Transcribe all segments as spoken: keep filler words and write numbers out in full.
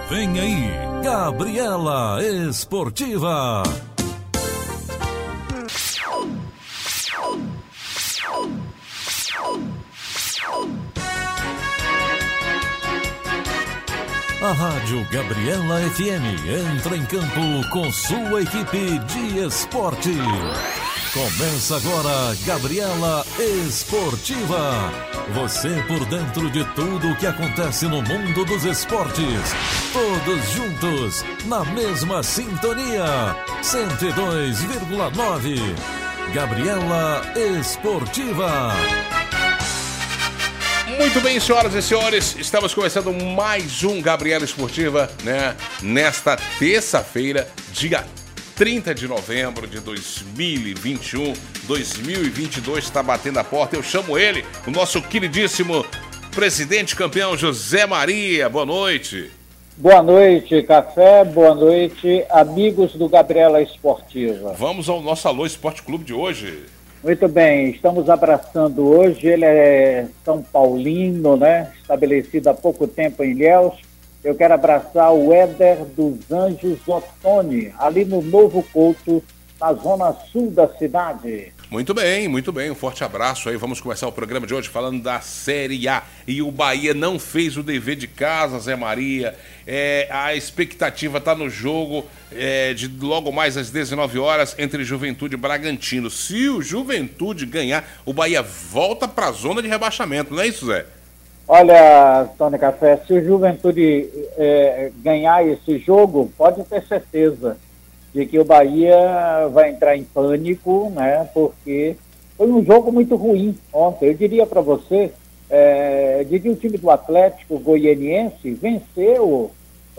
Vem aí, Gabriela Esportiva. A Rádio Gabriela F M entra em campo com sua equipe de esporte. Começa agora Gabriela Esportiva. Você por dentro de tudo o que acontece no mundo dos esportes. Todos juntos, na mesma sintonia. cento e dois vírgula nove. Gabriela Esportiva. Muito bem, senhoras e senhores, estamos começando mais um Gabriela Esportiva, né? Nesta terça-feira, dia trinta de novembro de dois mil e vinte e um, dois mil e vinte e dois está batendo a porta. Eu chamo ele, o nosso queridíssimo presidente campeão José Maria. Boa noite. Boa noite, Café. Boa noite, amigos do Gabriela Esportiva. Vamos ao nosso Alô Esporte Clube de hoje. Muito bem, estamos abraçando hoje, ele é São Paulino, né? Estabelecido há pouco tempo em Ilhéus. Eu quero abraçar o Éder dos Anjos Ottoni, ali no Novo Couto, na zona sul da cidade. Muito bem, muito bem, um forte abraço aí. Vamos começar o programa de hoje falando da Série A. E o Bahia não fez o dever de casa, Zé Maria. É, a expectativa está no jogo é, de logo mais às dezenove horas entre Juventude e Bragantino. Se o Juventude ganhar, o Bahia volta para a zona de rebaixamento, não é isso, Zé? Olha, Tony Café, se o Juventude é, ganhar esse jogo, pode ter certeza de que o Bahia vai entrar em pânico, né? Porque foi um jogo muito ruim ontem. Eu diria para você é, de que o time do Atlético Goianiense venceu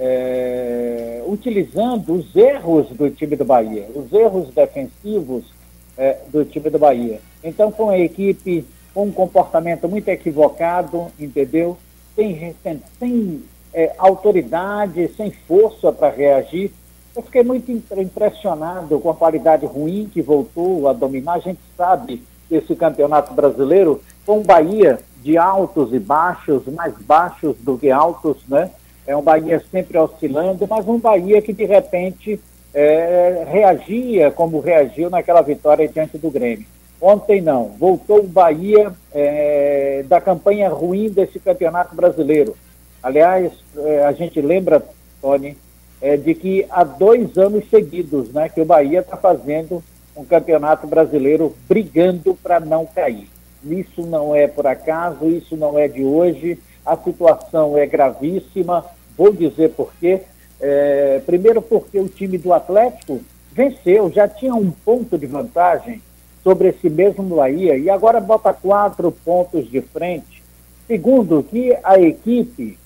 é, utilizando os erros do time do Bahia, os erros defensivos é, do time do Bahia. Então, foi uma equipe com um comportamento muito equivocado, entendeu? Sem, sem, sem é, autoridade, sem força para reagir. Eu fiquei muito impressionado com a qualidade ruim que voltou a dominar. A gente sabe que esse campeonato brasileiro foi um Bahia de altos e baixos, mais baixos do que altos, né? É um Bahia sempre oscilando, mas um Bahia que de repente é, reagia como reagiu naquela vitória diante do Grêmio. Ontem não, voltou o Bahia é, da campanha ruim desse campeonato brasileiro. Aliás, é, a gente lembra, Tony, é, de que há dois anos seguidos, né, que o Bahia está fazendo um campeonato brasileiro brigando para não cair. Isso não é por acaso, isso não é de hoje, a situação é gravíssima. Vou dizer por quê. É, primeiro porque o time do Atlético venceu, já tinha um ponto de vantagem sobre esse mesmo Bahia, e agora bota quatro pontos de frente. Segundo, que a equipe,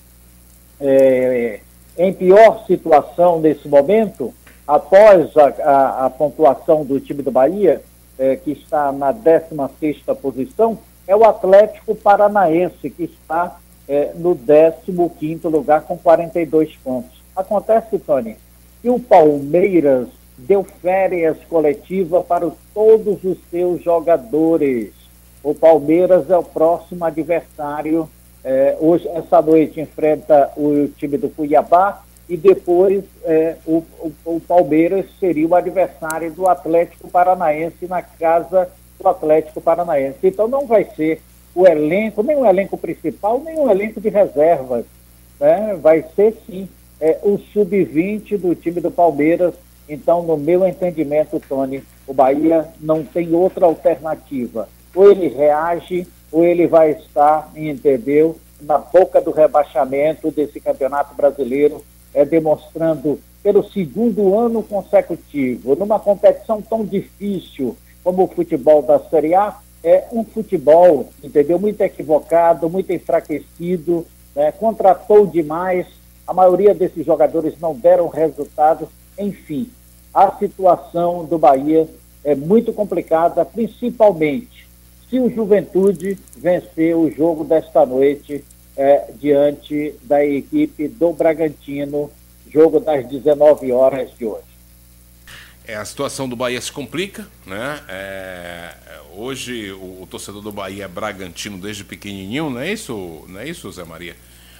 é, em pior situação nesse momento, após a, a, a pontuação do time do Bahia, é, que está na décima sexta posição, é o Atlético Paranaense, que está é, no décimo quinto lugar com quarenta e dois pontos. Acontece, Tony, que o Palmeiras deu férias coletivas para todos os seus jogadores. O Palmeiras é o próximo adversário. É, hoje, essa noite, enfrenta o time do Cuiabá e depois é, o, o, o Palmeiras seria o adversário do Atlético Paranaense na casa do Atlético Paranaense. Então não vai ser o elenco, nem o elenco principal, nem o elenco de reservas, né? Vai ser sim é, o sub vinte do time do Palmeiras. Então, no meu entendimento, Tony, o Bahia não tem outra alternativa. Ou ele reage, ou ele vai estar, entendeu, na boca do rebaixamento desse campeonato brasileiro, é, demonstrando pelo segundo ano consecutivo, numa competição tão difícil como o futebol da Série A, é um futebol, entendeu, muito equivocado, muito enfraquecido, né, contratou demais, a maioria desses jogadores não deram resultado. Enfim, a situação do Bahia é muito complicada, principalmente se o Juventude vencer o jogo desta noite é, diante da equipe do Bragantino, jogo das dezenove horas de hoje. É, a situação do Bahia se complica, né? É, hoje o, o torcedor do Bahia é bragantino desde pequenininho, não é isso, não é isso, Zé Maria?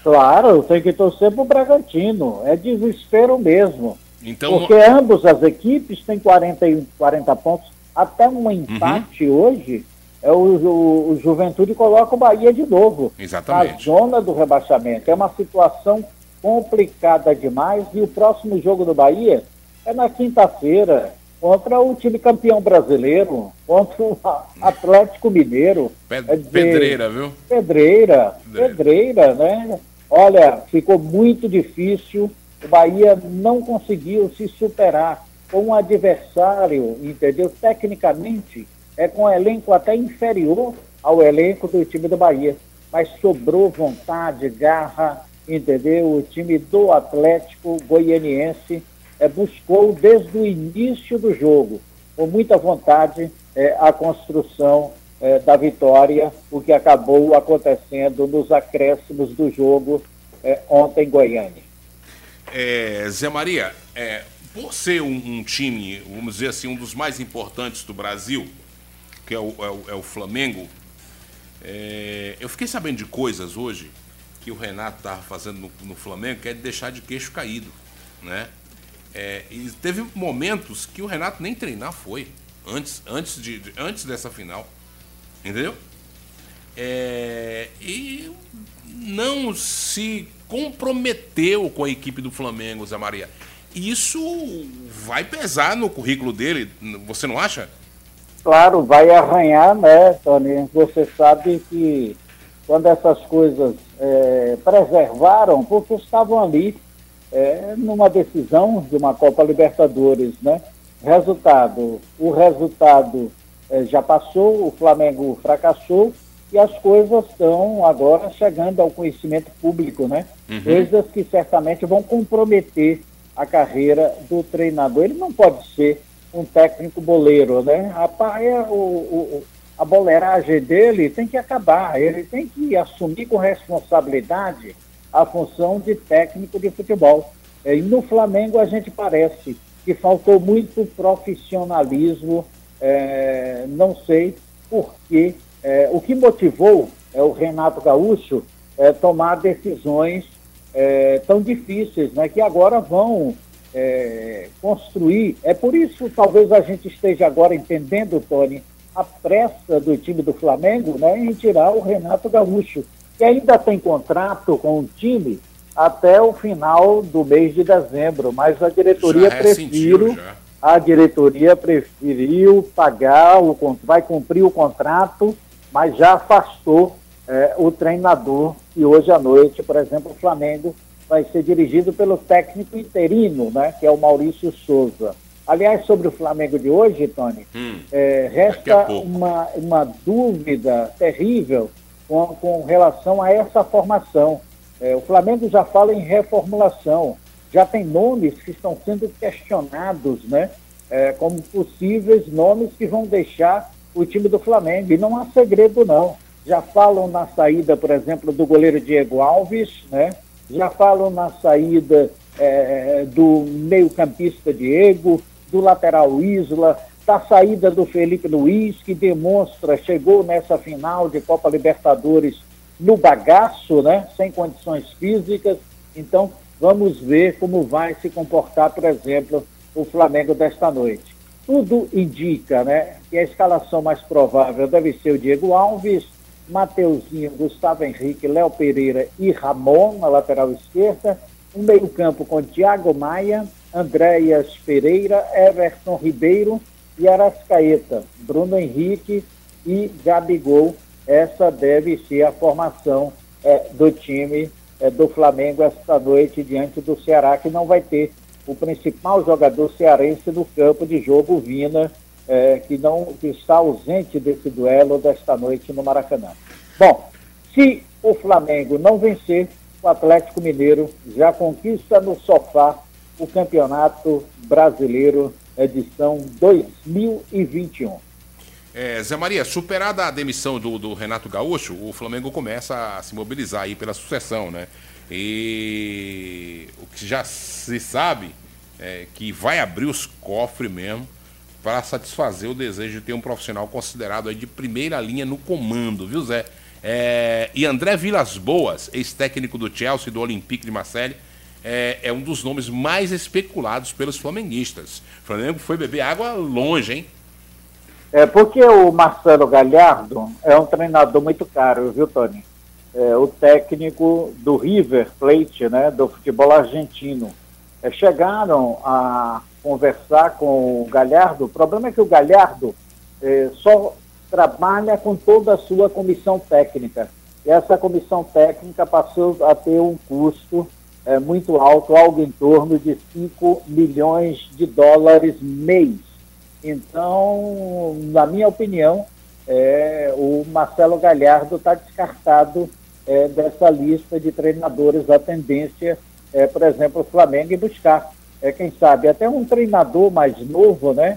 Claro, tem que torcer pro Bragantino. É desespero mesmo. Então, porque ambas as equipes têm quarenta, quarenta pontos. Até um empate uhum. hoje, é o, o, o Juventude coloca o Bahia de novo. Exatamente. Na zona do rebaixamento. É uma situação complicada demais. E o próximo jogo do Bahia é na quinta-feira, contra o time campeão brasileiro, contra o Atlético Mineiro. Ped- é dizer, pedreira, viu? Pedreira, pedreira, pedreira, né? Olha, ficou muito difícil. O Bahia não conseguiu se superar com um adversário, entendeu? Tecnicamente, é com um elenco até inferior ao elenco do time do Bahia. Mas sobrou vontade, garra, entendeu? O time do Atlético Goianiense é, buscou desde o início do jogo, com muita vontade, é, a construção é, da vitória, o que acabou acontecendo nos acréscimos do jogo é, ontem em Goiânia. É, Zé Maria, é, por ser um, um time, vamos dizer assim, um dos mais importantes do Brasil, que é o, é o, é o Flamengo, é, eu fiquei sabendo de coisas hoje que o Renato estava fazendo no, no Flamengo, que é de deixar de queixo caído, né? É, e teve momentos que o Renato nem treinar foi, antes, antes, de, de, antes dessa final, entendeu? É, e não se comprometeu com a equipe do Flamengo, Zé Maria. Isso vai pesar no currículo dele, você não acha? Claro, vai arranhar, né, Tony? Você sabe que quando essas coisas é, preservaram, porque estavam ali é, numa decisão de uma Copa Libertadores, né? Resultado, o resultado é, já passou, o Flamengo fracassou, e as coisas estão agora chegando ao conhecimento público, né? Uhum. Coisas que certamente vão comprometer a carreira do treinador. Ele não pode ser um técnico boleiro, né? A, o, o, a boleiragem dele tem que acabar, ele tem que assumir com responsabilidade a função de técnico de futebol. E no Flamengo a gente parece que faltou muito profissionalismo, é, não sei por quê. É, o que motivou é, o Renato Gaúcho é, tomar decisões é, tão difíceis, né, que agora vão é, construir. É por isso talvez a gente esteja agora entendendo, Tony, a pressa do time do Flamengo, né, em tirar o Renato Gaúcho, que ainda tem contrato com o time até o final do mês de dezembro, mas a diretoria preferiu, a diretoria preferiu pagar, o, vai cumprir o contrato, mas já afastou é, o treinador, e hoje à noite, por exemplo, o Flamengo vai ser dirigido pelo técnico interino, né, que é o Maurício Souza. Aliás, sobre o Flamengo de hoje, Tony, hum, é, resta uma, uma dúvida terrível com, com relação a essa formação. É, o Flamengo já fala em reformulação, já tem nomes que estão sendo questionados, né, é, como possíveis nomes que vão deixar o time do Flamengo, e não há segredo não. Já falam na saída, por exemplo, do goleiro Diego Alves, né? Já falam na saída é, do meio-campista Diego, do lateral Isla, da saída do Felipe Luiz, que demonstra, chegou nessa final de Copa Libertadores no bagaço, né? Sem condições físicas. Então, vamos ver como vai se comportar, por exemplo, o Flamengo desta noite. Tudo indica, né, que a escalação mais provável deve ser o Diego Alves, Mateuzinho, Gustavo Henrique, Léo Pereira e Ramon na lateral esquerda, um meio-campo com Thiago Maia, Andréas Pereira, Everton Ribeiro e Arrascaeta, Bruno Henrique e Gabigol. Essa deve ser a formação é, do time é, do Flamengo esta noite diante do Ceará, que não vai ter o principal jogador cearense no campo de jogo, Vina, é, que, não, que está ausente desse duelo desta noite no Maracanã. Bom, se o Flamengo não vencer, o Atlético Mineiro já conquista no sofá o Campeonato Brasileiro edição dois mil e vinte e um. É, Zé Maria, superada a demissão do, do Renato Gaúcho, o Flamengo começa a se mobilizar aí pela sucessão, né? E o que já se sabe é que vai abrir os cofres mesmo para satisfazer o desejo de ter um profissional considerado aí de primeira linha no comando, viu, Zé? É, e André Vilas-Boas, ex-técnico do Chelsea e do Olympique de Marseille, é, é um dos nomes mais especulados pelos flamenguistas. O Flamengo foi beber água longe, hein? É porque o Marcelo Galhardo é um treinador muito caro, viu, Tony? É o técnico do River Plate, né, do futebol argentino. É, chegaram a conversar com o Galhardo. O problema é que o Galhardo é, só trabalha com toda a sua comissão técnica. E essa comissão técnica passou a ter um custo é, muito alto, algo em torno de cinco milhões de dólares mês. Então, na minha opinião, é, o Marcelo Galhardo está descartado é, dessa lista de treinadores. A tendência é, por exemplo, o Flamengo e buscar, é, quem sabe, até um treinador mais novo, né?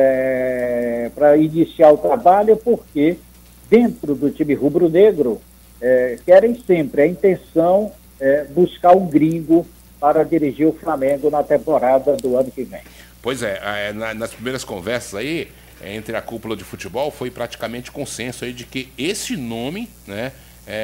É, para iniciar o trabalho, porque dentro do time rubro-negro é, querem sempre a intenção é, buscar um gringo para dirigir o Flamengo na temporada do ano que vem. Pois é, nas primeiras conversas aí entre a cúpula de futebol foi praticamente consenso aí de que esse nome, né,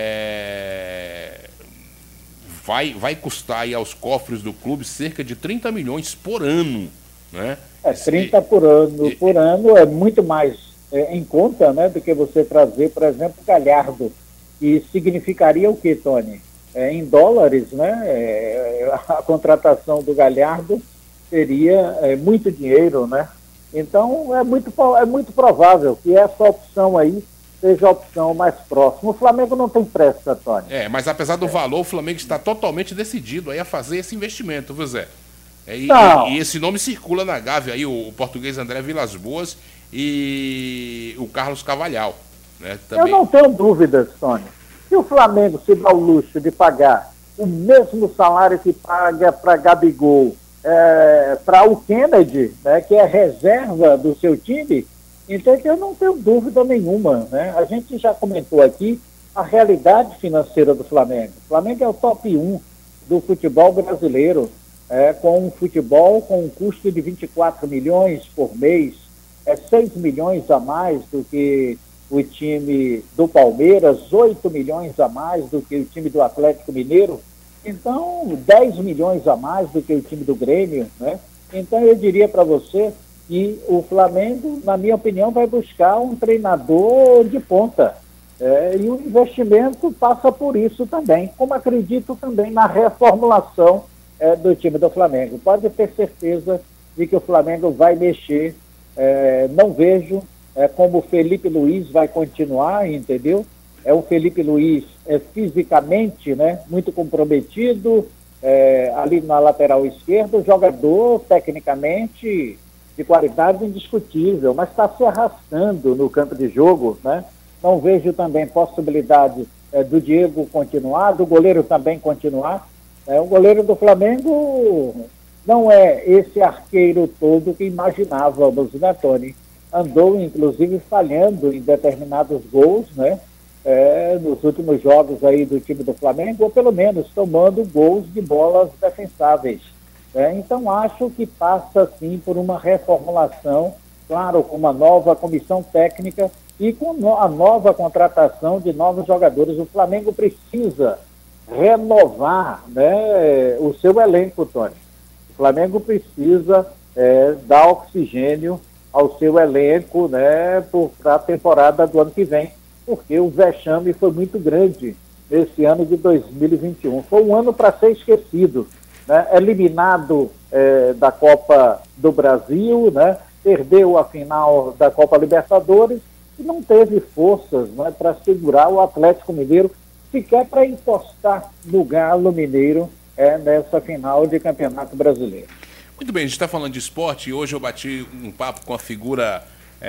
é, vai, vai custar aí aos cofres do clube cerca de trinta milhões por ano, né? É, trinta por ano, por ano é muito mais é, em conta, né, do que você trazer, por exemplo, Galhardo. E significaria o que, Tony? É, em dólares, né, é, a contratação do Galhardo seria é, muito dinheiro, né? Então é muito, é muito provável que essa opção aí seja a opção mais próxima. O Flamengo não tem pressa, Tony. É, mas apesar do é. valor, o Flamengo está totalmente decidido aí a fazer esse investimento, viu, Zé? É, e, e, e esse nome circula na Gávea aí, o, o português André Vilas-Boas e o Carlos Carvalhal, né? Também... Eu não tenho dúvidas, Tony. Se o Flamengo se dá o luxo de pagar o mesmo salário que paga para Gabigol, é, para o Kennedy, né, que é reserva do seu time, então eu não tenho dúvida nenhuma, né? A gente já comentou aqui a realidade financeira do Flamengo. O Flamengo é o top um do futebol brasileiro, é, com um futebol com um custo de vinte e quatro milhões por mês, é seis milhões a mais do que o time do Palmeiras, oito milhões a mais do que o time do Atlético Mineiro, então dez milhões a mais do que o time do Grêmio, né? Então eu diria para você que o Flamengo, na minha opinião, vai buscar um treinador de ponta. É, e o investimento passa por isso também, como acredito também na reformulação é, do time do Flamengo. Pode ter certeza de que o Flamengo vai mexer. É, não vejo é, como o Felipe Luiz vai continuar, entendeu? É o Felipe Luiz é, fisicamente, né, muito comprometido, é, ali na lateral esquerda, jogador tecnicamente de qualidade indiscutível, mas está se arrastando no campo de jogo, né? Não vejo também possibilidade é, do Diego continuar, do goleiro também continuar. É, o goleiro do Flamengo não é esse arqueiro todo que imaginávamos, né, Tony? Andou, inclusive, falhando em determinados gols, né? É, nos últimos jogos aí do time do Flamengo, ou pelo menos tomando gols de bolas defensáveis. É, então, acho que passa, sim, por uma reformulação, claro, com uma nova comissão técnica e com no, a nova contratação de novos jogadores. O Flamengo precisa renovar, né, o seu elenco, Tony. O Flamengo precisa é, dar oxigênio ao seu elenco, né, para a temporada do ano que vem, porque o vexame foi muito grande nesse ano de dois mil e vinte e um. Foi um ano para ser esquecido, né? Eliminado é, da Copa do Brasil, né? Perdeu a final da Copa Libertadores e não teve forças, né, para segurar o Atlético Mineiro, sequer para encostar no Galo Mineiro é, nessa final de Campeonato Brasileiro. Muito bem, a gente está falando de esporte e hoje eu bati um papo com a figura...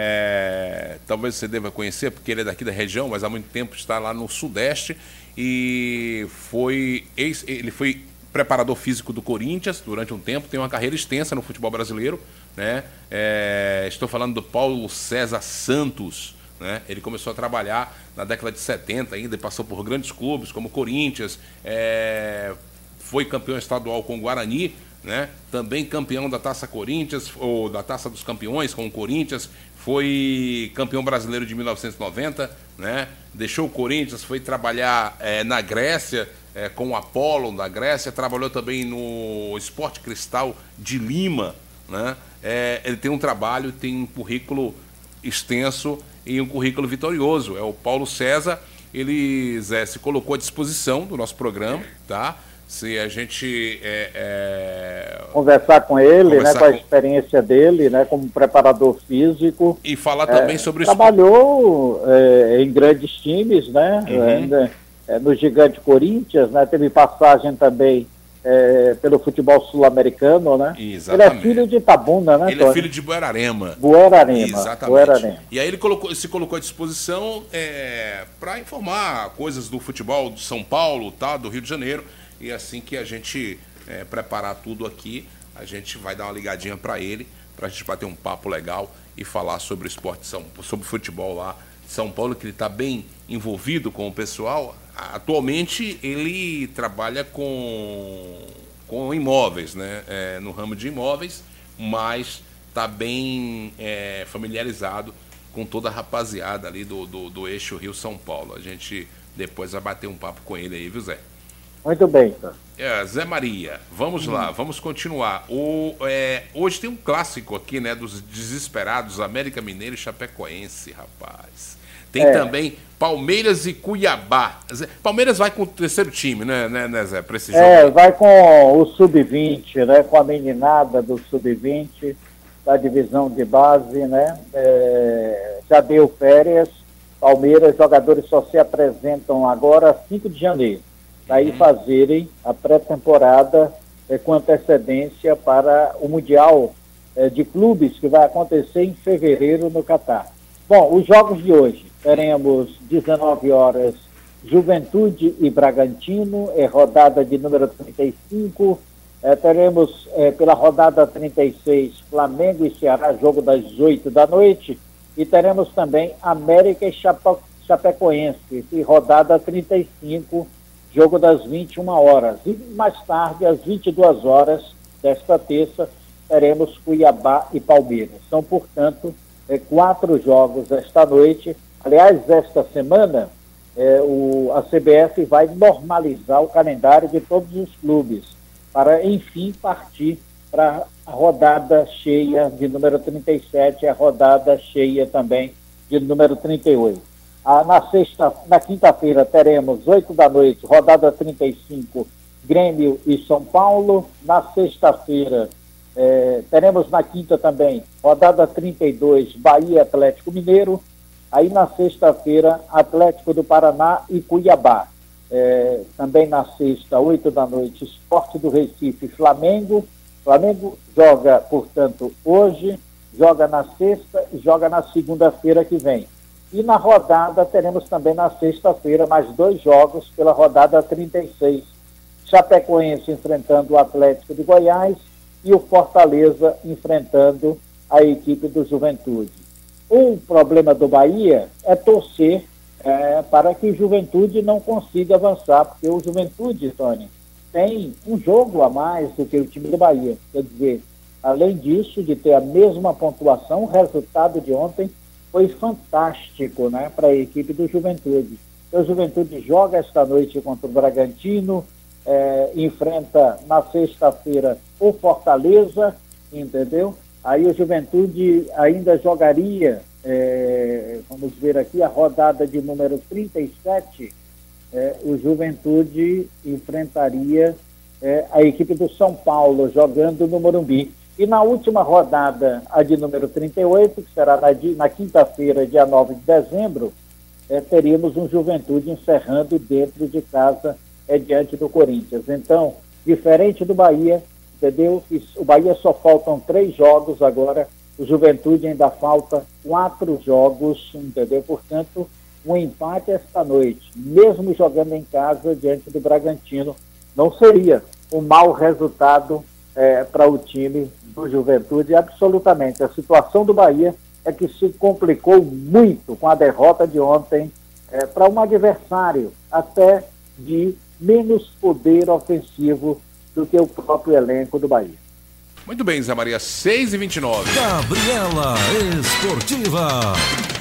É, talvez você deva conhecer, porque ele é daqui da região, mas há muito tempo está lá no Sudeste e foi ex, ele foi preparador físico do Corinthians durante um tempo, tem uma carreira extensa no futebol brasileiro, né? É, estou falando do Paulo César Santos, né? Ele começou a trabalhar na década de setenta ainda e passou por grandes clubes como Corinthians, é, foi campeão estadual com o Guarani, né? Também campeão da Taça Corinthians, ou da Taça dos Campeões com o Corinthians, foi campeão brasileiro de mil novecentos e noventa, né? Deixou o Corinthians, foi trabalhar é, na Grécia, é, com o Apollo da Grécia, trabalhou também no Sport Cristal de Lima, né? É, ele tem um trabalho, tem um currículo extenso e um currículo vitorioso. É o Paulo César, ele Zé, se colocou à disposição do nosso programa, tá? Se a gente é, é... conversar com ele, conversar né, com a com... experiência dele, né, como preparador físico. E falar também é, sobre... Trabalhou é, em grandes times, né, Uhum. é, no Gigante Corinthians, né, teve passagem também é, pelo futebol sul-americano, né? Exatamente. Ele é filho de Itabuna, né, Ele Tony? é filho de Buerarema. Buerarema. Exatamente. Buerarema. E aí ele colocou, se colocou à disposição é, para informar coisas do futebol de São Paulo, tá, do Rio de Janeiro. E assim que a gente é, preparar tudo aqui, a gente vai dar uma ligadinha para ele, para a gente bater um papo legal e falar sobre o esporte, São, sobre o futebol lá de São Paulo, que ele está bem envolvido com o pessoal. Atualmente ele trabalha com, com imóveis, né? É, no ramo de imóveis, mas está bem é, familiarizado com toda a rapaziada ali do, do, do eixo Rio-São Paulo. A gente depois vai bater um papo com ele aí, viu, Zé? Muito bem, então. É, Zé Maria, vamos hum. lá, vamos continuar. O, é, hoje tem um clássico aqui, né, dos desesperados, América Mineiro e Chapecoense, rapaz. Tem é. também Palmeiras e Cuiabá. Zé, Palmeiras vai com o terceiro time, né, né, né Zé, para esse jogo? É, vai com o sub vinte, né, com a meninada do sub vinte, da divisão de base, né, é, já deu férias. Palmeiras, jogadores só se apresentam agora cinco de janeiro. Daí fazerem a pré-temporada é, com antecedência para o Mundial é, de Clubes, que vai acontecer em fevereiro no Catar. Bom, os jogos de hoje, teremos dezenove horas, Juventude e Bragantino, é rodada de número trinta e cinco, é, teremos é, pela rodada trinta e seis, Flamengo e Ceará, jogo das oito da noite, e teremos também América e Chape- Chapecoense, e rodada trinta e cinco, jogo das vinte e uma horas. E mais tarde, às vinte e duas horas desta terça, teremos Cuiabá e Palmeiras. São, portanto, é, quatro jogos esta noite. Aliás, esta semana, é, o, a C B F vai normalizar o calendário de todos os clubes, para, enfim, partir para a rodada cheia de número trinta e sete, a rodada cheia também de número trinta e oito. Ah, na sexta, na quinta-feira teremos oito da noite, rodada trinta e cinco, Grêmio e São Paulo. Na sexta-feira eh, teremos na quinta também, rodada trinta e dois, Bahia e Atlético Mineiro. Aí na sexta-feira, Atlético do Paraná e Cuiabá. Eh, também na sexta, oito da noite, Sport do Recife e Flamengo. Flamengo joga, portanto, hoje, joga na sexta e joga na segunda-feira que vem. E na rodada teremos também na sexta-feira mais dois jogos pela rodada trinta e seis. Chapecoense enfrentando o Atlético de Goiás e o Fortaleza enfrentando a equipe do Juventude. O problema do Bahia é torcer é, para que o Juventude não consiga avançar, porque o Juventude, Tony, tem um jogo a mais do que o time do Bahia. Quer dizer, além disso, de ter a mesma pontuação, o resultado de ontem foi fantástico, né, para a equipe do Juventude. O Juventude joga esta noite contra o Bragantino, é, enfrenta na sexta-feira o Fortaleza, entendeu? Aí o Juventude ainda jogaria, é, vamos ver aqui, a rodada de número trinta e sete, é, o Juventude enfrentaria é, a equipe do São Paulo, jogando no Morumbi. E na última rodada, a de número trinta e oito, que será na, na quinta-feira, dia nove de dezembro, é, teríamos um Juventude encerrando dentro de casa, é, diante do Corinthians. Então, diferente do Bahia, entendeu? O Bahia só faltam três jogos agora, o Juventude ainda falta quatro jogos, entendeu? Portanto, um empate esta noite, mesmo jogando em casa diante do Bragantino, não seria um mau resultado é, para o time do Juventude, absolutamente. A situação do Bahia é que se complicou muito com a derrota de ontem é, para um adversário até de menos poder ofensivo do que o próprio elenco do Bahia. Muito bem, Zé Maria, seis e vinte e nove. Gabriela Esportiva.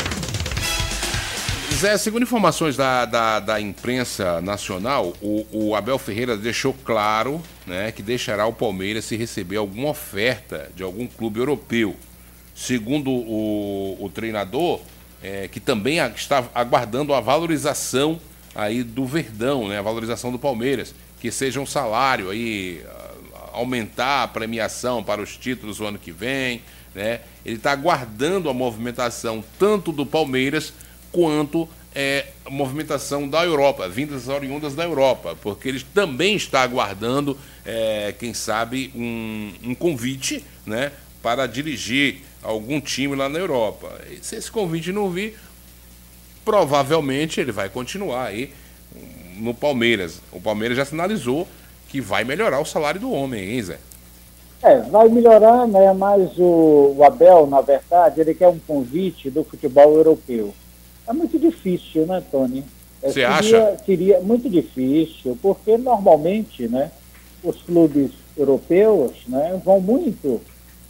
Zé, segundo informações da, da, da imprensa nacional, o, o Abel Ferreira deixou claro, né, que deixará o Palmeiras se receber alguma oferta de algum clube europeu. Segundo o, o treinador, é, que também está aguardando a valorização aí do Verdão, né, a valorização do Palmeiras, que seja um salário aí, aumentar a premiação para os títulos o ano que vem, né? Ele está aguardando a movimentação tanto do Palmeiras quanto é, a movimentação da Europa, vindas oriundas da Europa, porque ele também está aguardando, é, quem sabe, um, um convite, né, para dirigir algum time lá na Europa. E se esse convite não vir, provavelmente ele vai continuar aí no Palmeiras. O Palmeiras já sinalizou que vai melhorar o salário do homem, hein, Zé? É, vai melhorar, né? Mas o, o Abel, na verdade, ele quer um convite do futebol europeu. É muito difícil, né, Tony? Você é, acha? Seria muito difícil, porque normalmente, né, os clubes europeus, né, vão muito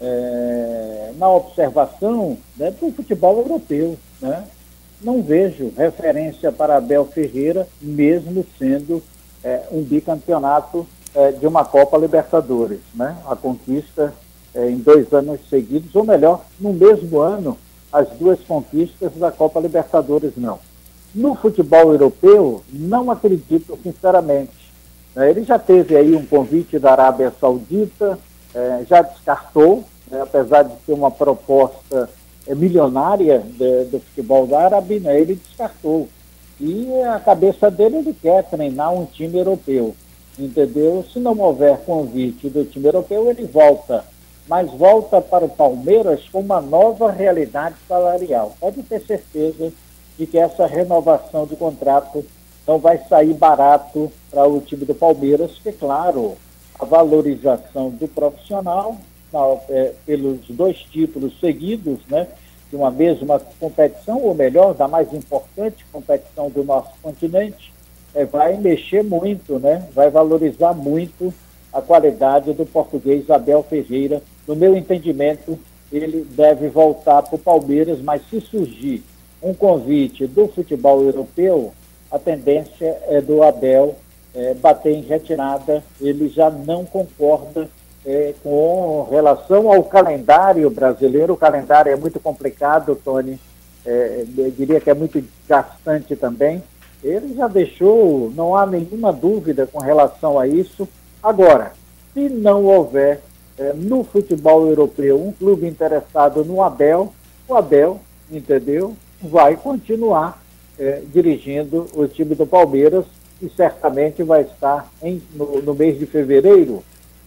é, na observação, né, do futebol europeu, né? Não vejo referência para Abel Ferreira, mesmo sendo é, um bicampeonato é, de uma Copa Libertadores, né? A conquista é, em dois anos seguidos, ou melhor, no mesmo ano, as duas conquistas da Copa Libertadores, não. No futebol europeu, não acredito sinceramente. É, ele já teve aí um convite da Arábia Saudita, é, já descartou, né, apesar de ter uma proposta é, milionária de, do futebol árabe, né, ele descartou. E a cabeça dele, ele quer treinar um time europeu, entendeu? Se não houver convite do time europeu, ele volta. Mas volta para o Palmeiras com uma nova realidade salarial. Pode ter certeza de que essa renovação de contrato não vai sair barato para o time do Palmeiras, que, claro, a valorização do profissional, na, é, pelos dois títulos seguidos, né, de uma mesma competição, ou melhor, da mais importante competição do nosso continente, é, vai mexer muito, né, vai valorizar muito a qualidade do português Abel Ferreira. No meu entendimento, ele deve voltar para o Palmeiras, mas se surgir um convite do futebol europeu, a tendência é do Abel é, bater em retirada. Ele já não concorda é, com relação ao calendário brasileiro. O calendário é muito complicado, Tony, é, eu diria que é muito desgastante também. Ele já deixou, não há nenhuma dúvida com relação a isso. Agora, se não houver é, no futebol europeu um clube interessado no Abel, o Abel, entendeu, vai continuar é, dirigindo o time do Palmeiras e certamente vai estar em, no, no mês de fevereiro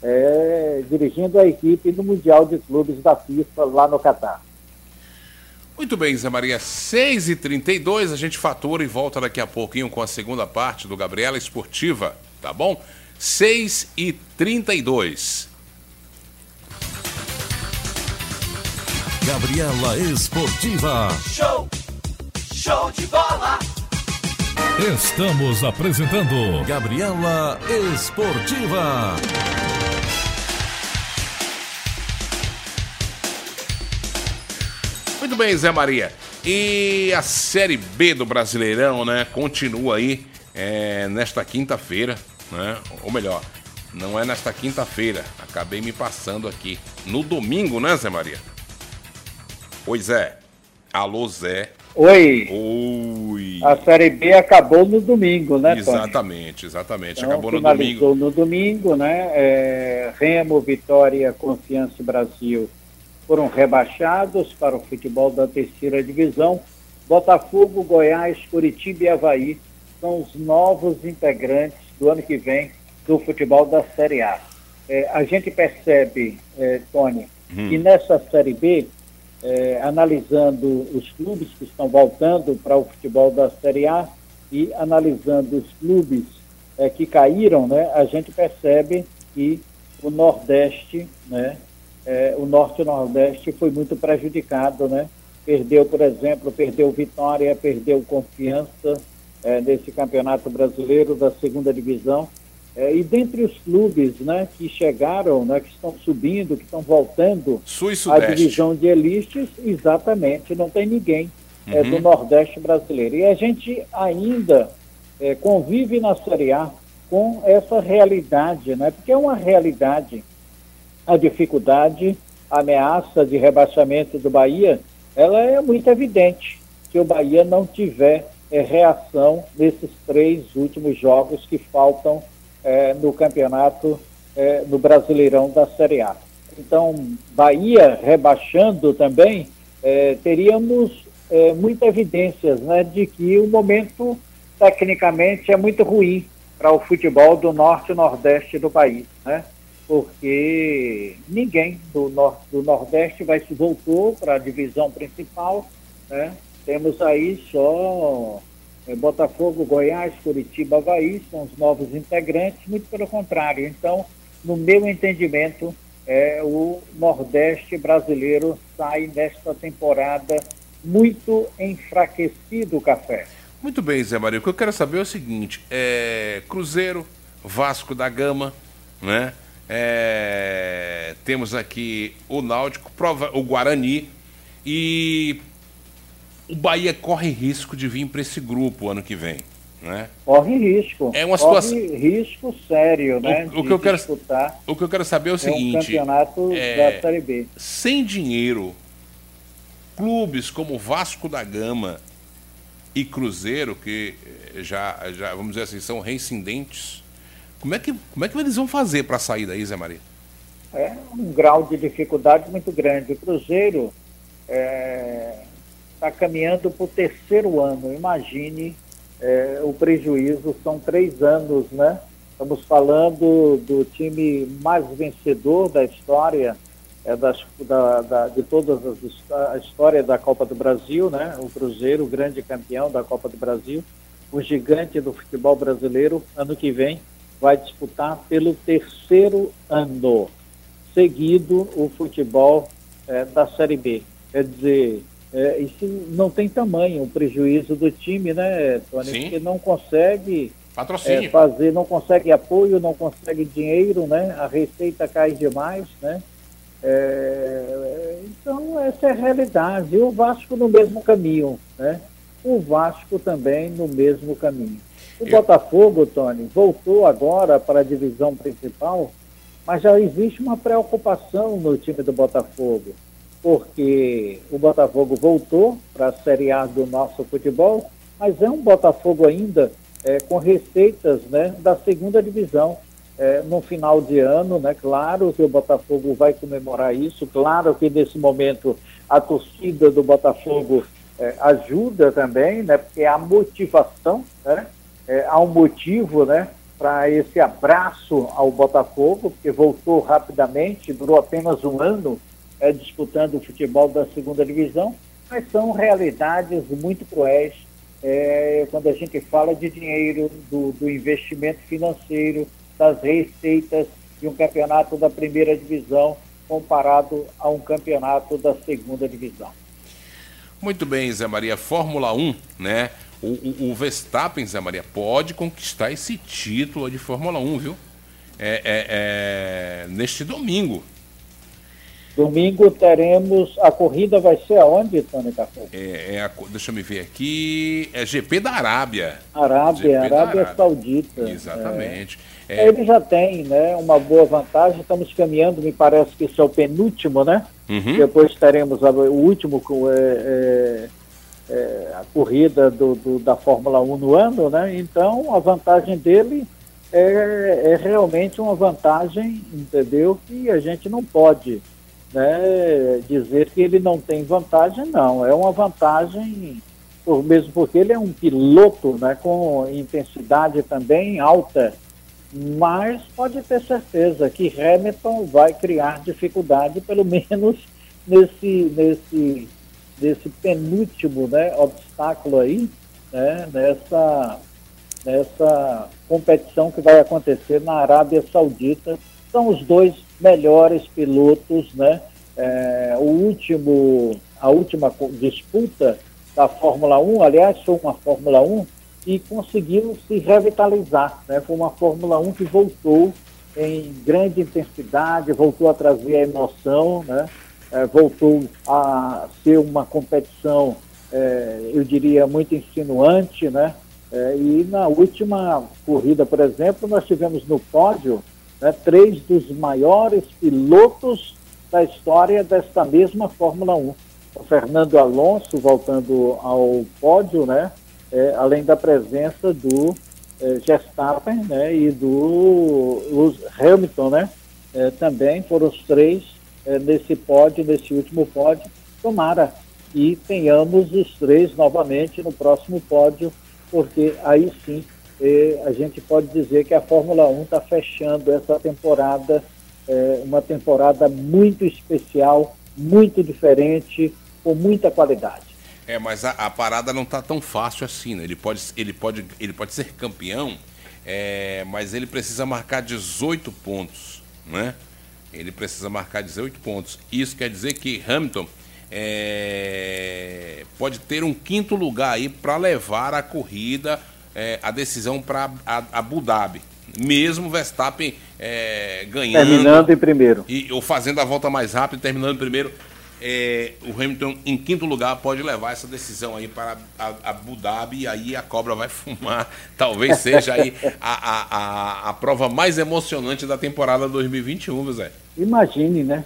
é, dirigindo a equipe no Mundial de Clubes da FIFA lá no Catar. Muito bem, Zé Maria, seis e trinta e dois, a gente fatura e volta daqui a pouquinho com a segunda parte do Gabriela Esportiva, tá bom? seis e trinta e dois. Gabriela Esportiva. Show! Show de bola! Estamos apresentando Gabriela Esportiva. Muito bem, Zé Maria. E a Série B do Brasileirão, né, continua aí é, nesta quinta-feira, né? Ou melhor, não é nesta quinta-feira, acabei me passando aqui. No domingo, né, Zé Maria? Oi, Zé. Alô, Zé. Oi. Oi. A Série B acabou no domingo, né, Tony? Exatamente, exatamente. Então, acabou no finalizou domingo. no domingo, né? É, Remo, Vitória, Confiança e Brasil foram rebaixados para o futebol da terceira divisão. Botafogo, Goiás, Curitiba e Avaí são os novos integrantes do ano que vem do futebol da Série A. É, a gente percebe, é, Tony, hum. que nessa Série B, é, analisando os clubes que estão voltando para o futebol da Série A e analisando os clubes é, que caíram, né, a gente percebe que o Nordeste, né, é, o Norte e o Nordeste foi muito prejudicado, né? Perdeu, por exemplo, perdeu Vitória, perdeu Confiança, É, nesse campeonato brasileiro da segunda divisão, É, e dentre os clubes, né, que chegaram, né, que estão subindo, que estão voltando Sul e à Sudeste. divisão de elites, exatamente, não tem ninguém Uhum. é, do Nordeste brasileiro. E a gente ainda é, convive na Série A com essa realidade, né, porque é uma realidade. A dificuldade, a ameaça de rebaixamento do Bahia, ela é muito evidente se o Bahia não tiver é, reação nesses três últimos jogos que faltam é, no campeonato, é, no Brasileirão da Série A. Então, Bahia rebaixando também, é, teríamos é, muitas evidências, né, de que o momento, tecnicamente, é muito ruim para o futebol do norte e nordeste do país, né? Porque ninguém do, nor do Nordeste vai se voltou para a divisão principal, né? Temos aí só é, Botafogo, Goiás, Curitiba, Avaí, são os novos integrantes, muito pelo contrário. Então, no meu entendimento, é, o Nordeste brasileiro sai nesta temporada muito enfraquecido, Café. Muito bem, Zé Maria. O que eu quero saber é o seguinte, é, Cruzeiro, Vasco da Gama, né? É, temos aqui o Náutico, o Guarani, e o Bahia corre risco de vir para esse grupo ano que vem, né? Corre risco. É uma corre situação... risco sério, né? O, o, que eu quero... disputar o que eu quero saber é o seguinte... É um campeonato é... da Série B. Sem dinheiro, clubes como Vasco da Gama e Cruzeiro, que já, já vamos dizer assim, são reincidentes, como é que, como é que eles vão fazer para sair daí, Zé Maria? É um grau de dificuldade muito grande. O Cruzeiro está é, caminhando para o terceiro ano. Imagine é, o prejuízo, são três anos, né? Estamos falando do time mais vencedor da história, é, das, da, da, de toda a história da Copa do Brasil, né? O Cruzeiro, o grande campeão da Copa do Brasil, o gigante do futebol brasileiro, ano que vem vai disputar pelo terceiro ano seguido o futebol é, da Série B. Quer dizer, é, isso não tem tamanho, o prejuízo do time, né, Tony? Sim. Porque não consegue Patrocínio. É, fazer, não consegue apoio, não consegue dinheiro, né? A receita cai demais, né? É, então, essa é a realidade. E o Vasco no mesmo caminho, né? O Vasco também no mesmo caminho. O Eu... Botafogo, Tony, voltou agora para a divisão principal, mas já existe uma preocupação no time do Botafogo, porque o Botafogo voltou para a Série A do nosso futebol, mas é um Botafogo ainda é, com receitas, né, da segunda divisão. É, no final de ano, né, claro que o Botafogo vai comemorar isso, claro que nesse momento a torcida do Botafogo é, ajuda também, né, porque a motivação, né, é, há um motivo, né, para esse abraço ao Botafogo, porque voltou rapidamente, durou apenas um ano é, disputando o futebol da segunda divisão, mas são realidades muito cruéis é, quando a gente fala de dinheiro, do, do investimento financeiro, das receitas de um campeonato da primeira divisão comparado a um campeonato da segunda divisão. Muito bem, Zé Maria. Fórmula um, né? O, o, o Verstappen, Zé Maria, pode conquistar esse título de Fórmula um, viu? É, é, é, neste domingo. Domingo teremos, a corrida vai ser aonde, Tony Café? É, é a, deixa eu me ver aqui, é G P da Arábia. Arábia, G P Arábia, da Arábia Saudita. Exatamente. É. É. Ele já tem, né, uma boa vantagem, estamos caminhando, me parece que esse é o penúltimo, né? Uhum. Depois teremos a, o último, é, é, é, a corrida do, do, da Fórmula um no ano, né? Então a vantagem dele é, é realmente uma vantagem, entendeu? Que a gente não pode, né, dizer que ele não tem vantagem, não. É uma vantagem, por, mesmo porque ele é um piloto, né, com intensidade também alta, mas pode ter certeza que Hamilton vai criar dificuldade, pelo menos nesse, nesse, nesse penúltimo, né, obstáculo aí, né, nessa, nessa competição que vai acontecer na Arábia Saudita. São os dois melhores pilotos, né? É, o último, a última disputa da Fórmula um, aliás, foi uma Fórmula um e conseguiu se revitalizar, né? Foi uma Fórmula um que voltou em grande intensidade, voltou a trazer a emoção, né? É, voltou a ser uma competição, é, eu diria, muito insinuante, né? É, e na última corrida, por exemplo, nós tivemos no pódio, né, três dos maiores pilotos da história desta mesma Fórmula um. O Fernando Alonso voltando ao pódio, né? É, além da presença do é, Verstappen, né, e do Lewis Hamilton, né? É, também foram os três é, nesse pódio, nesse último pódio. Tomara que tenhamos os três novamente no próximo pódio, porque aí sim é, a gente pode dizer que a Fórmula um está fechando essa temporada, é, uma temporada muito especial, muito diferente, com muita qualidade. É, mas a, a parada não tá tão fácil assim, né? Ele pode, ele pode, ele pode ser campeão, é, mas ele precisa marcar dezoito pontos, né? Ele precisa marcar dezoito pontos. Isso quer dizer que Hamilton é, pode ter um quinto lugar aí para levar a corrida, é, a decisão para Abu Dhabi. Mesmo Verstappen é, ganhando... Terminando em primeiro. E, ou fazendo a volta mais rápida e terminando em primeiro. É, o Hamilton em quinto lugar pode levar essa decisão aí para a, a Abu Dhabi, e aí a cobra vai fumar. Talvez seja aí a, a, a, a prova mais emocionante da temporada dois mil e vinte e um, viu, Zé? Imagine, né?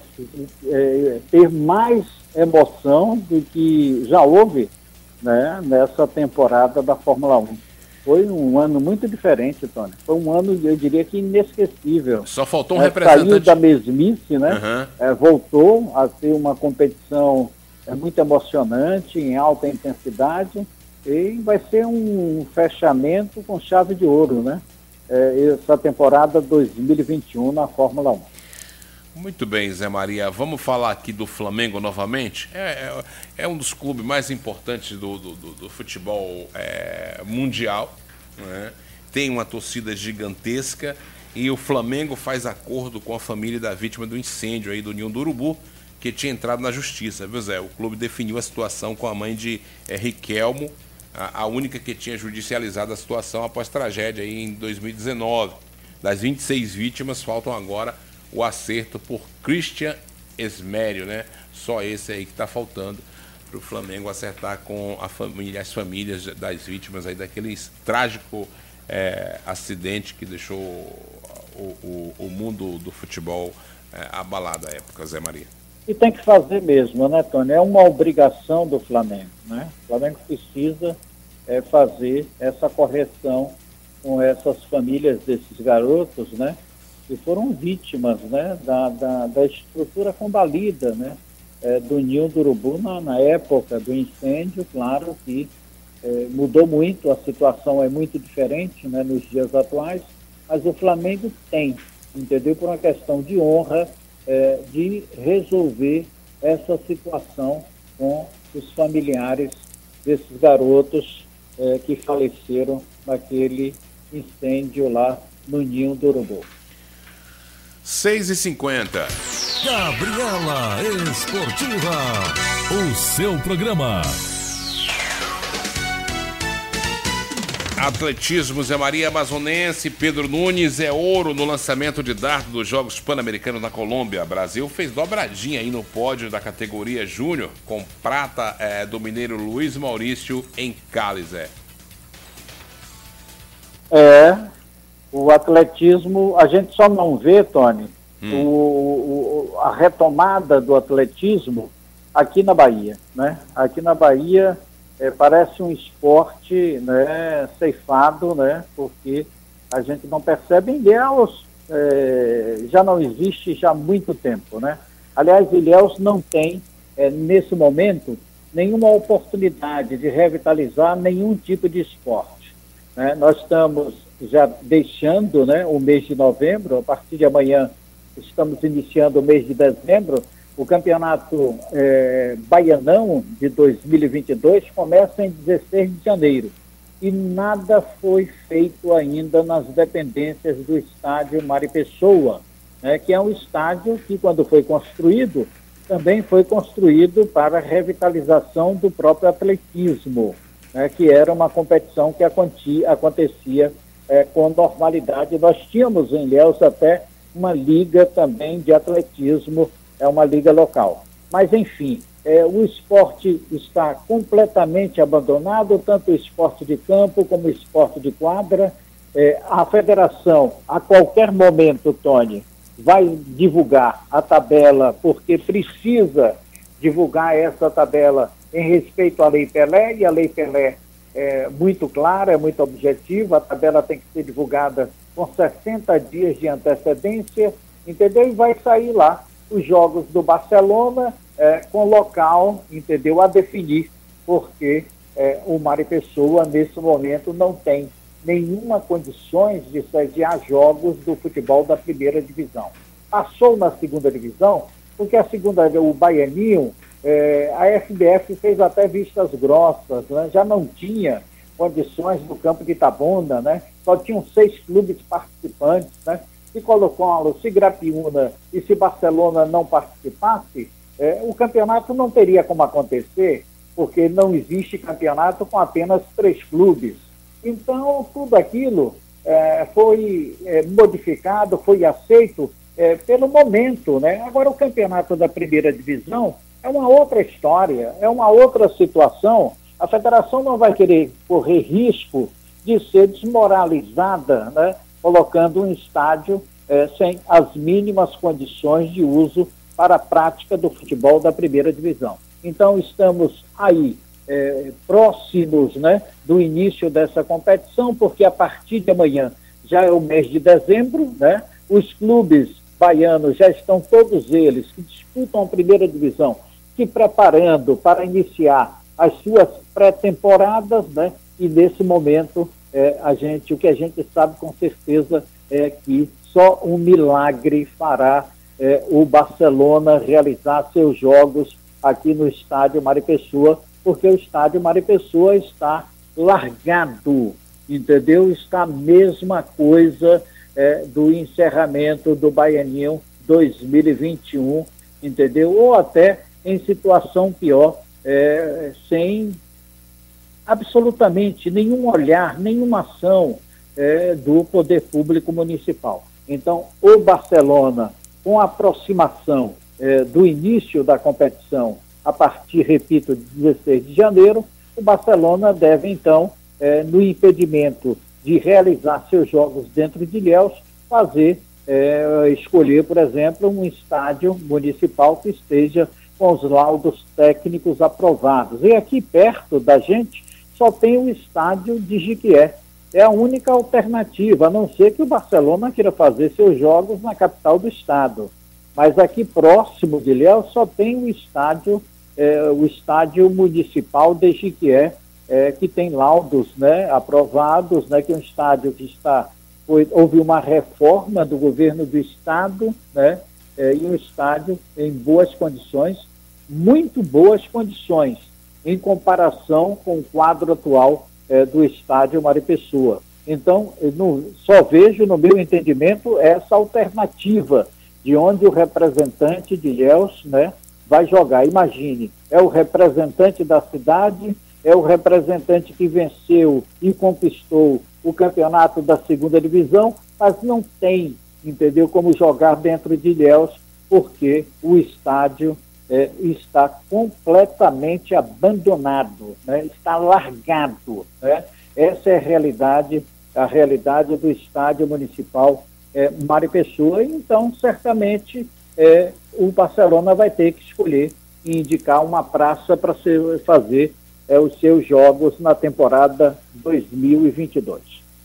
É, ter mais emoção do que já houve, né, nessa temporada da Fórmula um. Foi um ano muito diferente, Tony. Foi um ano, eu diria que inesquecível. Só faltou um é, representante. Saiu da mesmice, né? Uhum. É, voltou a ser uma competição é, muito emocionante, em alta intensidade, e vai ser um fechamento com chave de ouro, né? É, essa temporada dois mil e vinte e um na Fórmula um. Muito bem, Zé Maria. Vamos falar aqui do Flamengo novamente. É, é, é um dos clubes mais importantes do, do, do, do futebol é, mundial, né? Tem uma torcida gigantesca e o Flamengo faz acordo com a família da vítima do incêndio aí do Ninho do Urubu, que tinha entrado na justiça, viu, Zé? O clube definiu a situação com a mãe de é, Riquelmo, a, a única que tinha judicializado a situação após tragédia aí em dois mil e dezenove. Das vinte e seis vítimas, faltam agora o acerto por Christian Esmério, né? Só esse aí que está faltando para o Flamengo acertar com a família, as famílias das vítimas aí daquele trágico é, acidente que deixou o, o, o mundo do futebol é, abalado à época, Zé Maria. E tem que fazer mesmo, né, Tony? É uma obrigação do Flamengo, né? O Flamengo precisa é, fazer essa correção com essas famílias desses garotos, né? Que foram vítimas, né, da, da, da estrutura combalida, né, é, do Ninho do Urubu na, na época do incêndio. Claro que é, mudou muito, a situação é muito diferente, né, nos dias atuais, mas o Flamengo tem, entendeu, por uma questão de honra, é, de resolver essa situação com os familiares desses garotos é, que faleceram naquele incêndio lá no Ninho do Urubu. seis e cinquenta. Gabriela Esportiva, o seu programa. Atletismo, Zé Maria. Amazonense Pedro Nunes é ouro no lançamento de dardo dos Jogos Pan-Americanos na Colômbia. Brasil fez dobradinha aí no pódio da categoria Júnior, com prata é, do mineiro Luiz Maurício em Cali, Zé. É, o atletismo, a gente só não vê, Tony, hum. o, o, a retomada do atletismo aqui na Bahia, né? Aqui na Bahia é, parece um esporte, né, ceifado, né? Porque a gente não percebe. Em Ilhéus é, já não existe já há muito tempo, né? Aliás, Ilhéus não tem, é, nesse momento, nenhuma oportunidade de revitalizar nenhum tipo de esporte, né? Nós estamos já deixando, né, o mês de novembro. A partir de amanhã estamos iniciando o mês de dezembro. O campeonato é, baianão de dois mil e vinte e dois começa em dezesseis de janeiro e nada foi feito ainda nas dependências do estádio Mari Pessoa, né, que é um estádio que, quando foi construído, também foi construído para a revitalização do próprio atletismo. né, que era uma competição que acontecia, acontecia é, com normalidade. Nós tínhamos em Ilhéus até uma liga também de atletismo, é uma liga local. Mas, enfim, é, o esporte está completamente abandonado, tanto o esporte de campo como o esporte de quadra. É, a federação, a qualquer momento, Tony, vai divulgar a tabela, porque precisa divulgar essa tabela em respeito à Lei Pelé, e a Lei Pelé é muito clara, é muito objetiva, a tabela tem que ser divulgada com sessenta dias de antecedência, entendeu? E vai sair lá os jogos do Barcelona é, com local, entendeu? A definir, porque é, o Maripessoa, nesse momento, não tem nenhuma condições de sediar jogos do futebol da primeira divisão. Passou na segunda divisão, porque a segunda, o Baianinho, é, a F B F fez até vistas grossas, né? Já não tinha condições no campo de Itabuna, né? Só tinham seis clubes participantes, né? Se Colo-Colo, se Grapiúna e se Barcelona não participasse, é, o campeonato não teria como acontecer, porque não existe campeonato com apenas três clubes. Então, tudo aquilo é, foi é, modificado, foi aceito é, pelo momento, né? Agora, o campeonato da primeira divisão é uma outra história, é uma outra situação. A federação não vai querer correr risco de ser desmoralizada, né? Colocando um estádio é, sem as mínimas condições de uso para a prática do futebol da primeira divisão. Então, estamos aí É, próximos, né, do início dessa competição, porque a partir de amanhã já é o mês de dezembro, né, os clubes baianos já estão todos eles que disputam a primeira divisão se preparando para iniciar as suas pré-temporadas, né, e nesse momento é, a gente, o que a gente sabe com certeza é que só um milagre fará é, o Barcelona realizar seus jogos aqui no estádio Maripessoa, porque o estádio Maripessoa está largado, entendeu? Está a mesma coisa é, do encerramento do Baianinho dois mil e vinte e um, entendeu? Ou até em situação pior, é, sem absolutamente nenhum olhar, nenhuma ação é, do poder público municipal. Então, o Barcelona, com a aproximação é, do início da competição, a partir, repito, de dezesseis de janeiro, o Barcelona deve, então, eh, no impedimento de realizar seus jogos dentro de Ilhéus, fazer, eh, escolher, por exemplo, um estádio municipal que esteja com os laudos técnicos aprovados. E aqui perto da gente só tem o estádio de Jiquié. É a única alternativa, a não ser que o Barcelona queira fazer seus jogos na capital do estado. Mas aqui próximo de Ilhéus só tem o estádio É, o estádio municipal de Jiquié, é, que tem laudos, né, aprovados, né, que é um estádio que está, foi, houve uma reforma do governo do estado, né, é, e um estádio em boas condições, muito boas condições, em comparação com o quadro atual é, do estádio Maripessoa. Então, eu não, só vejo, no meu entendimento, essa alternativa de onde o representante de Ilhéus, né, vai jogar. Imagine, é o representante da cidade, é o representante que venceu e conquistou o campeonato da segunda divisão, mas não tem, entendeu, como jogar dentro de Ilhéus, porque o estádio é, está completamente abandonado, né? Está largado, né? Essa é a realidade, a realidade do estádio municipal é, Maripessoa. Então, certamente, é, o Barcelona vai ter que escolher e indicar uma praça para fazer é, os seus jogos na temporada dois mil e vinte e dois.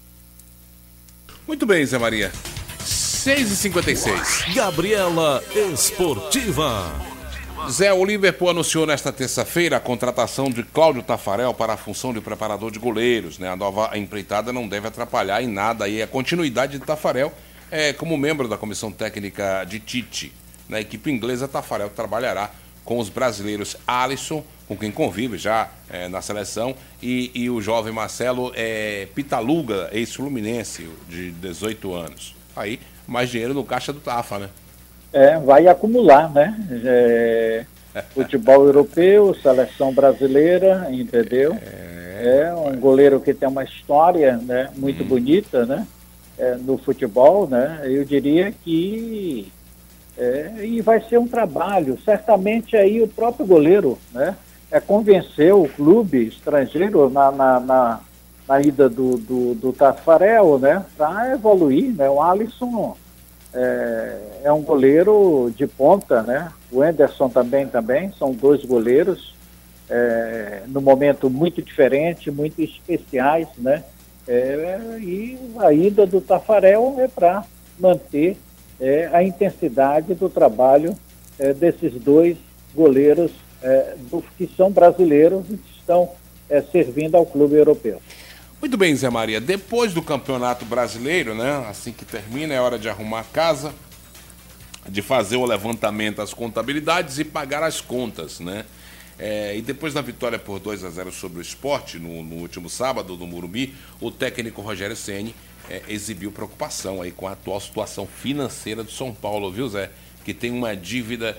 Muito bem, Zé Maria. seis e cinquenta e seis. Gabriela Esportiva. Zé, o Liverpool anunciou nesta terça-feira a contratação de Cláudio Tafarel para a função de preparador de goleiros, né? A nova empreitada não deve atrapalhar em nada aí a continuidade de Tafarel é, como membro da comissão técnica de Tite. Na equipe inglesa, Tafarel trabalhará com os brasileiros Alisson, com quem convive já é, na seleção, e, e o jovem Marcelo é, Pitaluga, ex-fluminense, de dezoito anos. Aí, mais dinheiro no caixa do Tafa, né? É, vai acumular, né? É, futebol europeu, seleção brasileira, entendeu? É, É, é um goleiro que tem uma história, né, muito hum. bonita, né, é, no futebol, né, eu diria que é, e vai ser um trabalho, certamente aí o próprio goleiro, né, é convencer o clube estrangeiro na, na, na, na ida do, do, do Tafarel, né, para evoluir, né, o Alisson é, é um goleiro de ponta, né, o Anderson também, também, são dois goleiros, É, no momento muito diferente, muito especiais, né? É, e a ida do Tafarel é para manter é, a intensidade do trabalho é, desses dois goleiros é, do, que são brasileiros e que estão é, servindo ao clube europeu. Muito bem, Zé Maria. Depois do Campeonato Brasileiro, né? Assim que termina, é hora de arrumar a casa, de fazer o levantamento das contabilidades e pagar as contas, né? É, e depois da vitória por dois a zero sobre o Sport, no, no último sábado, no Morumbi, o técnico Rogério Ceni é, exibiu preocupação aí com a atual situação financeira do São Paulo, viu, Zé? Que tem uma dívida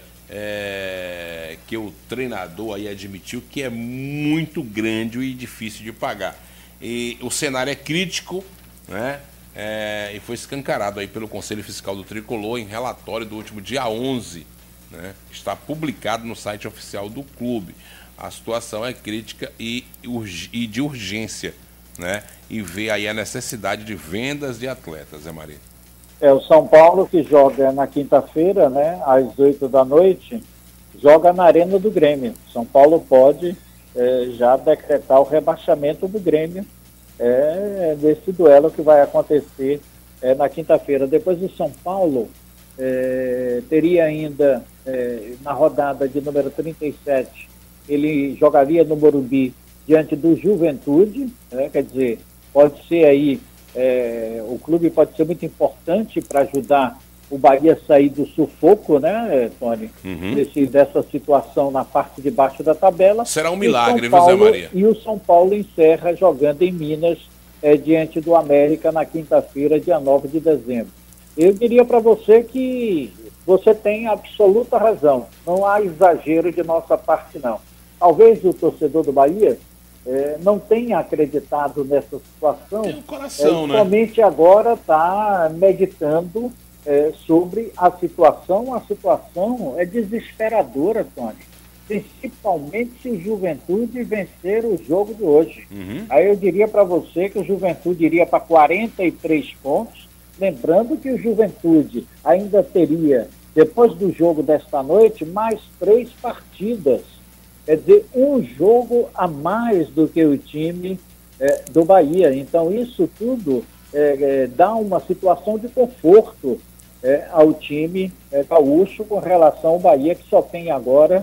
é, que o treinador aí admitiu que é muito grande e difícil de pagar. E o cenário é crítico, né? É, e foi escancarado aí pelo Conselho Fiscal do Tricolor em relatório do último dia onze. Né? Está publicado no site oficial do clube. A situação é crítica e, e de urgência, né? E vê aí a necessidade de vendas de atletas, Zé Maria. É, o São Paulo, que joga na quinta-feira, né, às oito da noite, joga na Arena do Grêmio. São Paulo pode é, já decretar o rebaixamento do Grêmio é, desse duelo que vai acontecer é, na quinta-feira. Depois o São Paulo É, teria ainda é, na rodada de número trinta e sete, ele jogaria no Morumbi diante do Juventude, né? Quer dizer, pode ser aí, é, o clube pode ser muito importante para ajudar o Bahia a sair do sufoco, né, Tony? Uhum. Desse, dessa situação na parte de baixo da tabela. Será um milagre, viu, Zé Maria? E o São Paulo encerra jogando em Minas, é, diante do América na quinta-feira, dia nove de dezembro. Eu diria para você que você tem absoluta razão. Não há exagero de nossa parte, não. Talvez o torcedor do Bahia eh, não tenha acreditado nessa situação. Tem um coração, eh, né? Somente agora está meditando eh, sobre a situação. A situação é desesperadora, Tony. Principalmente se o Juventude vencer o jogo de hoje. Uhum. Aí eu diria para você que o Juventude iria para quarenta e três pontos. Lembrando que o Juventude ainda teria, depois do jogo desta noite, mais três partidas. Quer dizer, um jogo a mais do que o time é, do Bahia. Então, isso tudo é, é, dá uma situação de conforto é, ao time é, gaúcho com relação ao Bahia, que só tem agora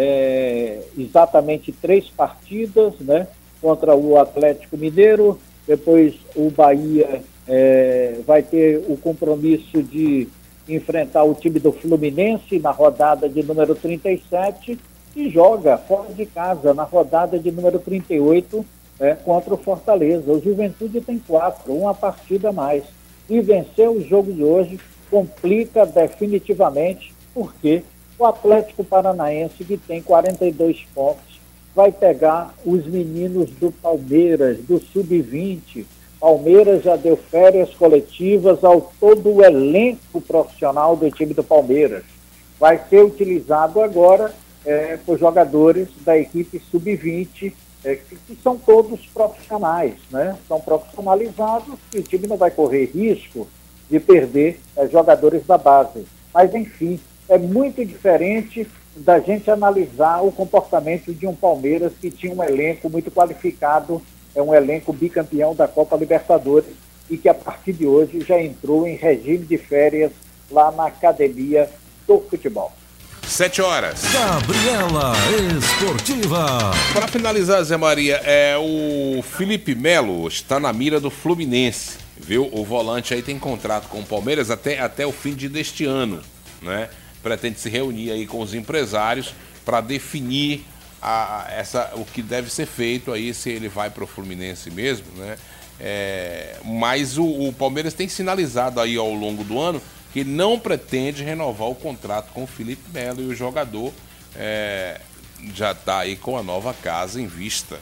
é, exatamente três partidas, né, contra o Atlético Mineiro, depois o Bahia... É, vai ter o compromisso de enfrentar o time do Fluminense na rodada de número trinta e sete e joga fora de casa na rodada de número trinta e oito é, contra o Fortaleza. O Juventude tem quatro, uma partida a mais. E vencer o jogo de hoje complica definitivamente, porque o Atlético Paranaense, que tem quarenta e dois pontos, vai pegar os meninos do Palmeiras, do sub vinte. Palmeiras já deu férias coletivas ao todo o elenco profissional do time do Palmeiras. Vai ser utilizado agora é, por jogadores da equipe sub vinte, é, que, que são todos profissionais, né? São profissionalizados e o time não vai correr risco de perder é, jogadores da base. Mas, enfim, é muito diferente da gente analisar o comportamento de um Palmeiras que tinha um elenco muito qualificado, é um elenco bicampeão da Copa Libertadores e que a partir de hoje já entrou em regime de férias lá na academia do futebol. Sete horas. Gabriela Esportiva. Para finalizar, Zé Maria, é, o Felipe Melo está na mira do Fluminense, viu? O volante aí tem contrato com o Palmeiras até, até o fim de deste ano, né? Pretende se reunir aí com os empresários para definir A, essa, o que deve ser feito aí, se ele vai para o Fluminense mesmo, né? É, mas o, o Palmeiras tem sinalizado aí ao longo do ano que não pretende renovar o contrato com o Felipe Melo, e o jogador é, já está aí com a nova casa em vista,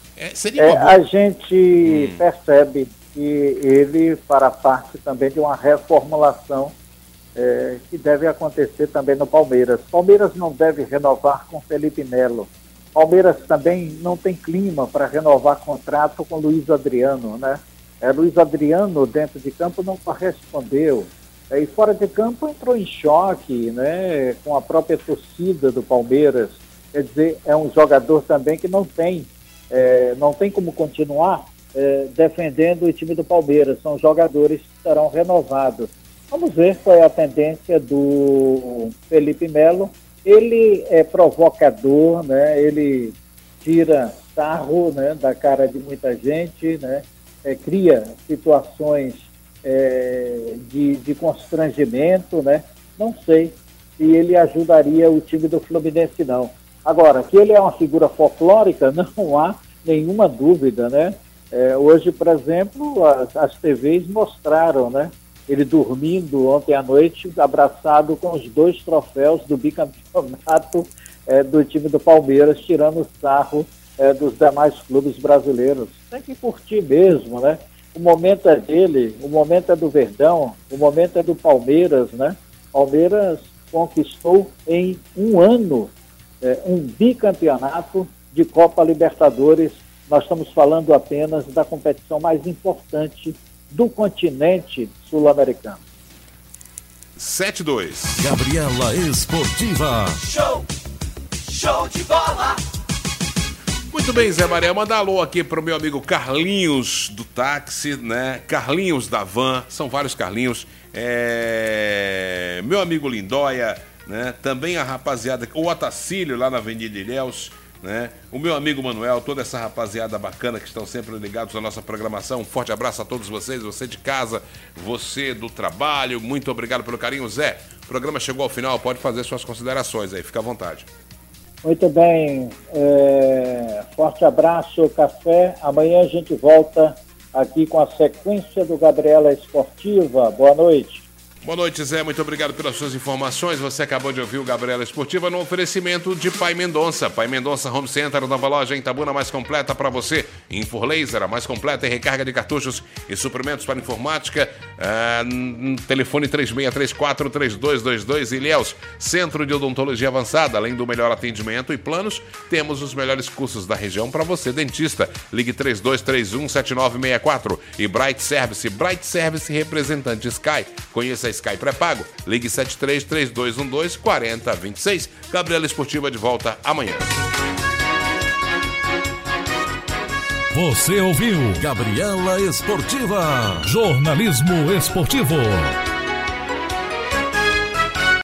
É, seria É, uma boa... a gente hum. percebe que ele fará parte também de uma reformulação é, que deve acontecer também no Palmeiras. Palmeiras não deve renovar com Felipe Melo. Palmeiras também não tem clima para renovar contrato com Luiz Adriano, né? É, Luiz Adriano, dentro de campo, não correspondeu. É, e fora de campo entrou em choque, né, com a própria torcida do Palmeiras. Quer dizer, é um jogador também que não tem, é, não tem como continuar é, defendendo o time do Palmeiras. São jogadores que serão renovados. Vamos ver qual é a tendência do Felipe Melo. Ele é provocador, né? Ele tira sarro, né, da cara de muita gente, né? É, cria situações é, de, de constrangimento, né? Não sei se ele ajudaria o time do Fluminense, não. Agora, que ele é uma figura folclórica, não há nenhuma dúvida, né? É, hoje, por exemplo, as, as T Vs mostraram, né? Ele dormindo ontem à noite, abraçado com os dois troféus do bicampeonato é, do time do Palmeiras, tirando o sarro é, dos demais clubes brasileiros. Tem que curtir mesmo, né? O momento é dele, o momento é do Verdão, o momento é do Palmeiras, né? Palmeiras conquistou em um ano é, um bicampeonato de Copa Libertadores. Nós estamos falando apenas da competição mais importante do continente sul-americano. sete dois. Gabriela Esportiva. Show! Show de bola! Muito bem, Zé Maria, manda alô aqui pro meu amigo Carlinhos do táxi, né? Carlinhos da van, são vários Carlinhos. É... Meu amigo Lindóia, né? Também a rapaziada, o Otacílio lá na Avenida Ilhéus, né? O meu amigo Manuel, toda essa rapaziada bacana que estão sempre ligados à nossa programação. Um forte abraço a todos vocês, você de casa, você do trabalho. Muito obrigado pelo carinho, Zé. O programa chegou ao final, pode fazer suas considerações aí, fica à vontade. Muito bem, é... forte abraço, café. Amanhã a gente volta aqui com a sequência do Gabriela Esportiva. Boa noite. Boa noite, Zé. Muito obrigado pelas suas informações. Você acabou de ouvir o Gabriela Esportiva no oferecimento de Pai Mendonça. Pai Mendonça Home Center, nova loja em Itabuna, mais completa para você. Infor Laser, a mais completa em recarga de cartuchos e suprimentos para informática. Ah, telefone três seis três quatro, três dois dois dois. Ilhéus, Centro de Odontologia Avançada. Além do melhor atendimento e planos, temos os melhores cursos da região para você, dentista. Ligue três dois três um, sete nove seis quatro. E Bright Service, Bright Service representante Sky. Conheça Sky pré-pago. Ligue sete três três dois um dois, quatro zero dois seis. Gabriela Esportiva de volta amanhã. Você ouviu Gabriela Esportiva. Jornalismo esportivo.